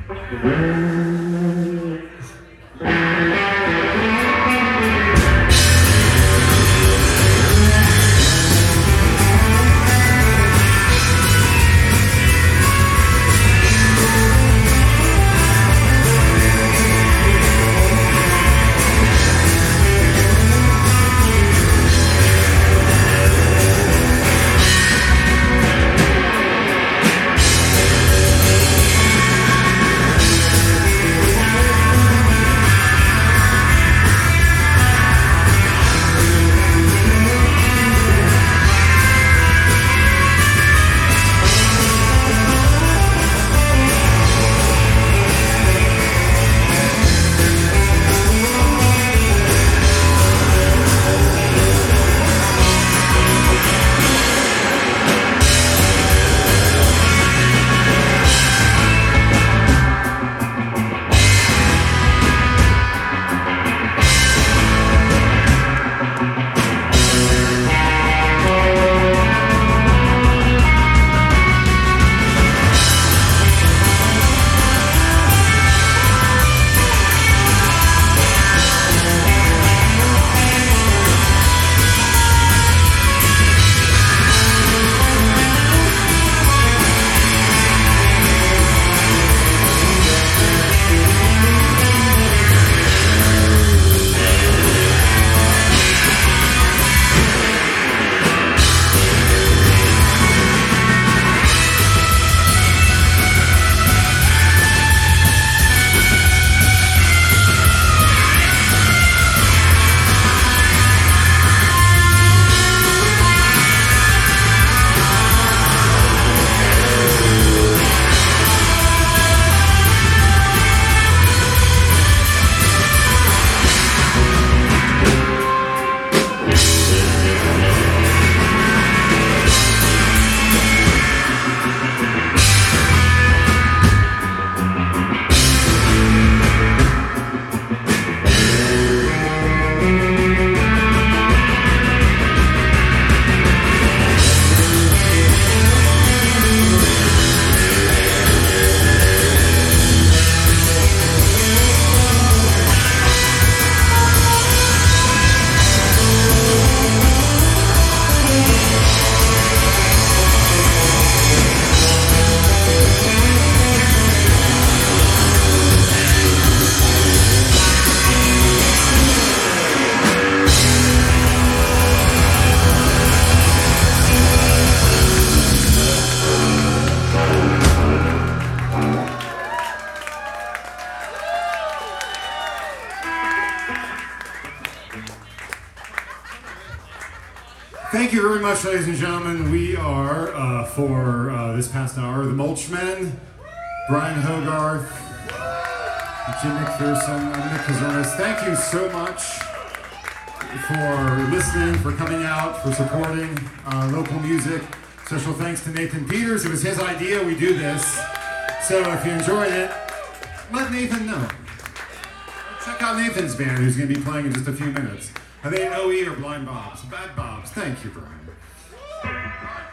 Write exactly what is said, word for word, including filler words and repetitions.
Thank you very much, ladies and gentlemen. We are, uh, for uh, this past hour, the Mulchmen, Brian Hogarth, Jim McPherson, and Nick Kazonis. Thank you so much for listening, for coming out, for supporting uh, local music. Special thanks to Nathan Peters. It was his idea we do this. So if you enjoyed it, let Nathan know. Check out Nathan's band, who's going to be playing in just a few minutes. Are they O E or Blind Bobs? Bad Bobs. Thank you, Brian.